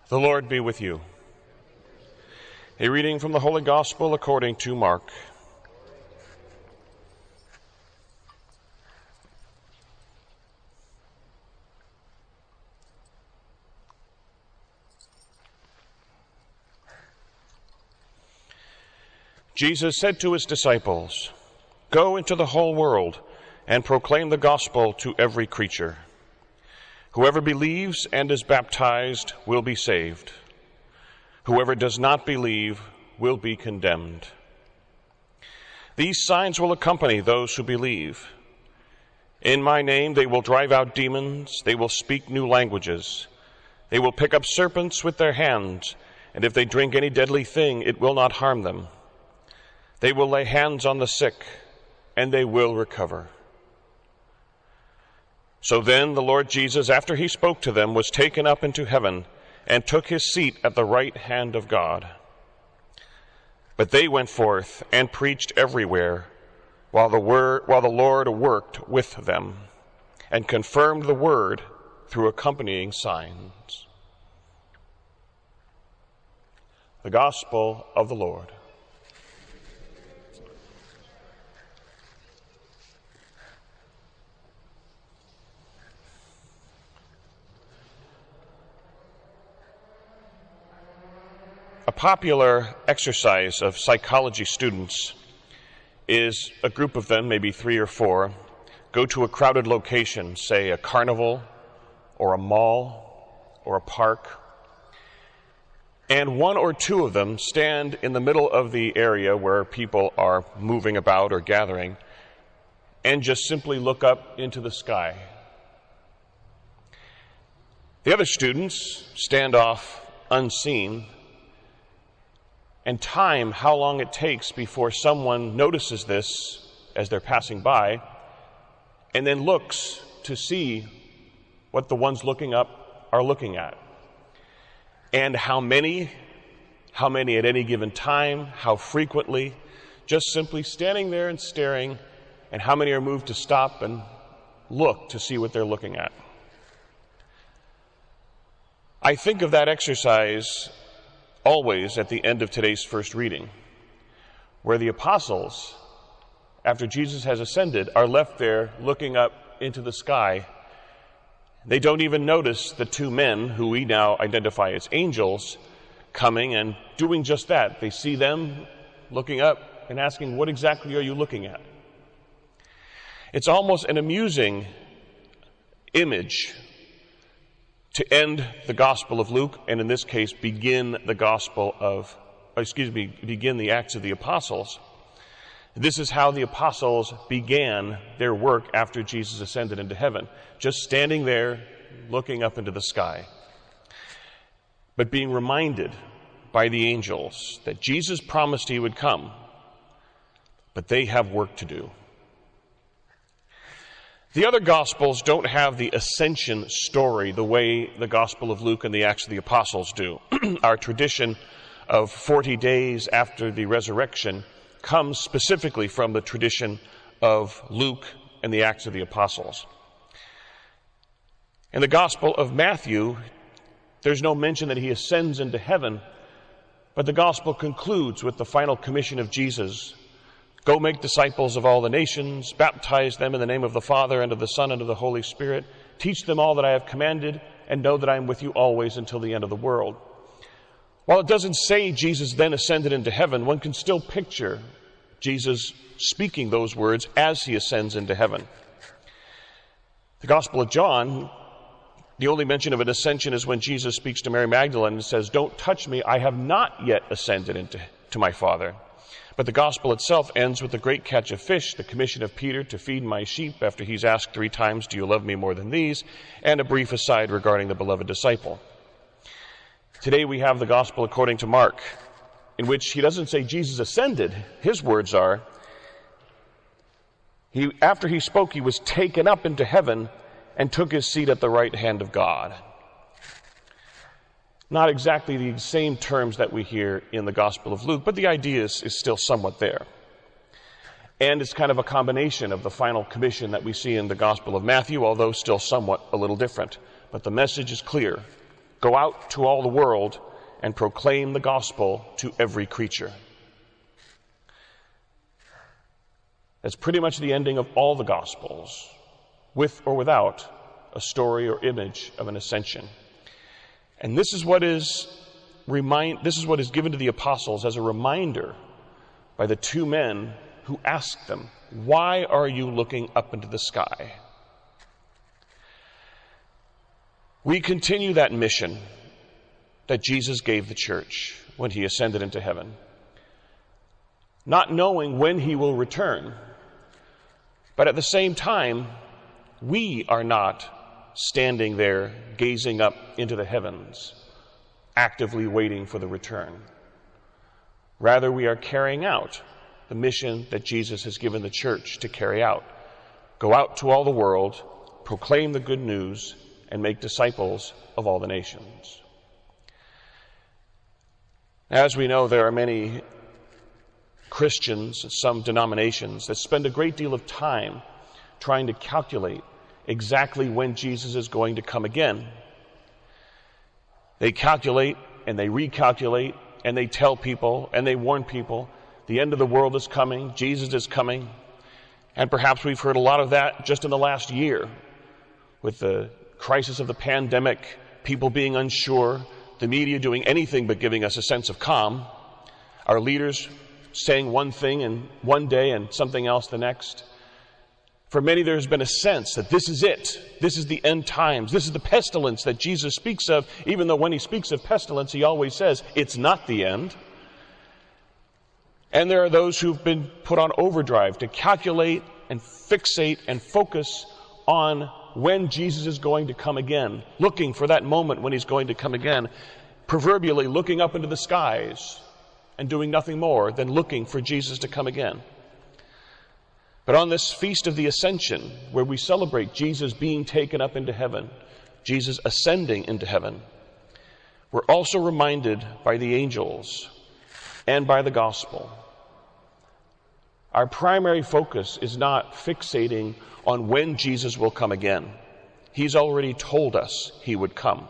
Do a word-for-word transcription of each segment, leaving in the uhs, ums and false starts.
The Lord be with you. A reading from the Holy Gospel according to Mark. Jesus said to his disciples, "Go into the whole world and proclaim the gospel to every creature. Whoever believes and is baptized will be saved. Whoever does not believe will be condemned. These signs will accompany those who believe. In my name they will drive out demons, they will speak new languages, they will pick up serpents with their hands, and if they drink any deadly thing, it will not harm them. They will lay hands on the sick, and they will recover." So then the Lord Jesus, after he spoke to them, was taken up into heaven and took his seat at the right hand of God. But they went forth and preached everywhere, while the word, while the Lord worked with them and confirmed the word through accompanying signs. The Gospel of the Lord. A popular exercise of psychology students is a group of them, maybe three or four, go to a crowded location, say a carnival or a mall or a park, and one or two of them stand in the middle of the area where people are moving about or gathering and just simply look up into the sky. The other students stand off unseen and time how long it takes before someone notices this as they're passing by and then looks to see what the ones looking up are looking at. And how many, how many at any given time, how frequently, just simply standing there and staring, and how many are moved to stop and look to see what they're looking at. I think of that exercise always at the end of today's first reading, where the apostles, after Jesus has ascended, are left there looking up into the sky. They don't even notice the two men, who we now identify as angels, coming and doing just that. They see them looking up and asking, "What exactly are you looking at?" It's almost an amusing image to end the Gospel of Luke, and in this case, begin the Gospel of, excuse me, begin the Acts of the Apostles. This is how the apostles began their work after Jesus ascended into heaven, just standing there, looking up into the sky, but being reminded by the angels that Jesus promised he would come, but they have work to do. The other Gospels don't have the ascension story the way the Gospel of Luke and the Acts of the Apostles do. Our tradition of forty days after the resurrection comes specifically from the tradition of Luke and the Acts of the Apostles. In the Gospel of Matthew, there's no mention that he ascends into heaven, but the Gospel concludes with the final commission of Jesus: "Go make disciples of all the nations, baptize them in the name of the Father and of the Son and of the Holy Spirit, teach them all that I have commanded, and know that I am with you always until the end of the world." While it doesn't say Jesus then ascended into heaven, one can still picture Jesus speaking those words as he ascends into heaven. The Gospel of John, the only mention of an ascension is when Jesus speaks to Mary Magdalene and says, "Don't touch me, I have not yet ascended into to my Father." But the gospel itself ends with the great catch of fish, the commission of Peter to feed my sheep after he's asked three times, "Do you love me more than these?" and a brief aside regarding the beloved disciple. Today we have the gospel according to Mark, in which he doesn't say Jesus ascended. His words are, he, after he spoke, he was taken up into heaven and took his seat at the right hand of God. Not exactly the same terms that we hear in the Gospel of Luke, but the idea is, is still somewhat there. And it's kind of a combination of the final commission that we see in the Gospel of Matthew, although still somewhat a little different. But the message is clear. Go out to all the world and proclaim the gospel to every creature. That's pretty much the ending of all the gospels, with or without a story or image of an ascension. And this is what is remind this is what is given to the apostles as a reminder by the two men who asked them, "Why are you looking up into the sky?" We continue that mission that Jesus gave the church when he ascended into heaven, not knowing when he will return. But at the same time, we are not standing there gazing up into the heavens, actively waiting for the return. Rather, we are carrying out the mission that Jesus has given the church to carry out. Go out to all the world, proclaim the good news, and make disciples of all the nations. As we know, there are many Christians, some denominations, that spend a great deal of time trying to calculate exactly when Jesus is going to come again. They calculate and they recalculate and they tell people and they warn people the end of the world is coming, Jesus is coming. And perhaps we've heard a lot of that just in the last year with the crisis of the pandemic, people being unsure, the media doing anything but giving us a sense of calm, our leaders saying one thing and one day and something else the next. For many, there has been a sense that this is it. This is the end times. This is the pestilence that Jesus speaks of, even though when he speaks of pestilence, he always says it's not the end. And there are those who've been put on overdrive to calculate and fixate and focus on when Jesus is going to come again, looking for that moment when he's going to come again, proverbially looking up into the skies and doing nothing more than looking for Jesus to come again. But on this feast of the Ascension, where we celebrate Jesus being taken up into heaven, Jesus ascending into heaven, we're also reminded by the angels and by the gospel. Our primary focus is not fixating on when Jesus will come again. He's already told us he would come.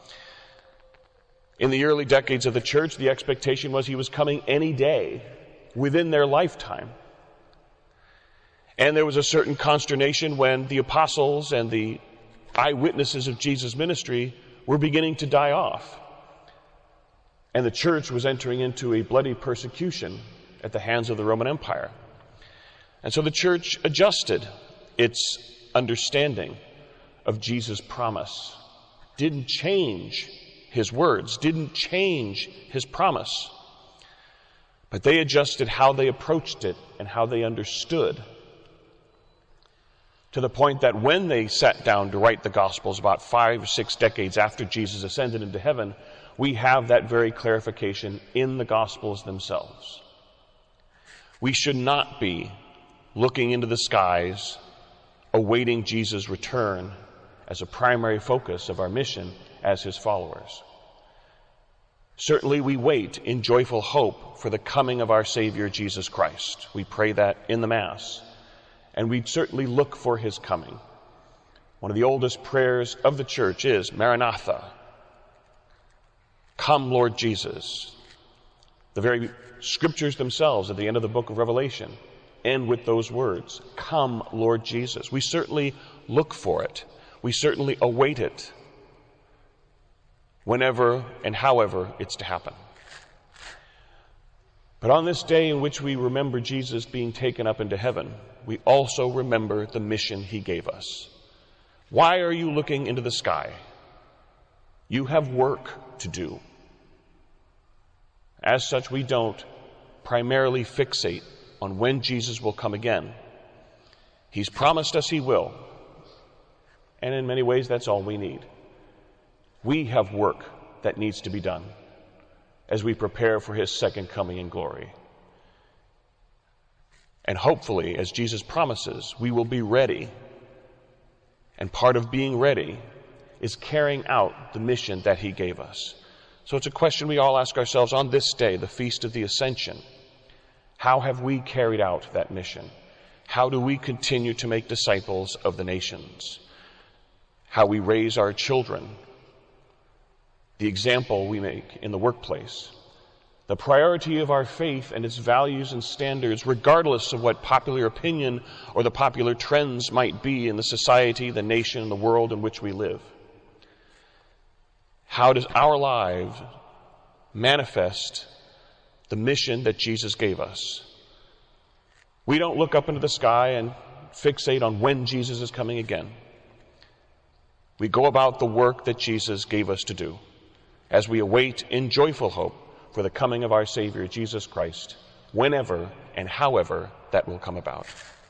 In the early decades of the church, the expectation was he was coming any day within their lifetime. And there was a certain consternation when the apostles and the eyewitnesses of Jesus' ministry were beginning to die off. And the church was entering into a bloody persecution at the hands of the Roman Empire. And so the church adjusted its understanding of Jesus' promise, didn't change his words, didn't change his promise, but they adjusted how they approached it and how they understood, to the point that when they sat down to write the Gospels about five or six decades after Jesus ascended into heaven, we have that very clarification in the Gospels themselves. We should not be looking into the skies, awaiting Jesus' return as a primary focus of our mission as his followers. Certainly we wait in joyful hope for the coming of our Savior Jesus Christ. We pray that in the Mass. And we certainly look for his coming. One of the oldest prayers of the church is Maranatha. Come, Lord Jesus. The very scriptures themselves at the end of the book of Revelation end with those words. Come, Lord Jesus. We certainly look for it. We certainly await it whenever and however it's to happen. But on this day in which we remember Jesus being taken up into heaven, we also remember the mission he gave us. Why are you looking into the sky? You have work to do. As such, we don't primarily fixate on when Jesus will come again. He's promised us he will. And in many ways, that's all we need. We have work that needs to be done as we prepare for his second coming in glory. And hopefully, as Jesus promises, we will be ready. And part of being ready is carrying out the mission that he gave us. So it's a question we all ask ourselves on this day, the Feast of the Ascension. How have we carried out that mission? How do we continue to make disciples of the nations? How we raise our children the example we make in the workplace, the priority of our faith and its values and standards, regardless of what popular opinion or the popular trends might be in the society, the nation, and the world in which we live. How does our lives manifest the mission that Jesus gave us? We don't look up into the sky and fixate on when Jesus is coming again. We go about the work that Jesus gave us to do as we await in joyful hope for the coming of our Savior, Jesus Christ, whenever and however that will come about.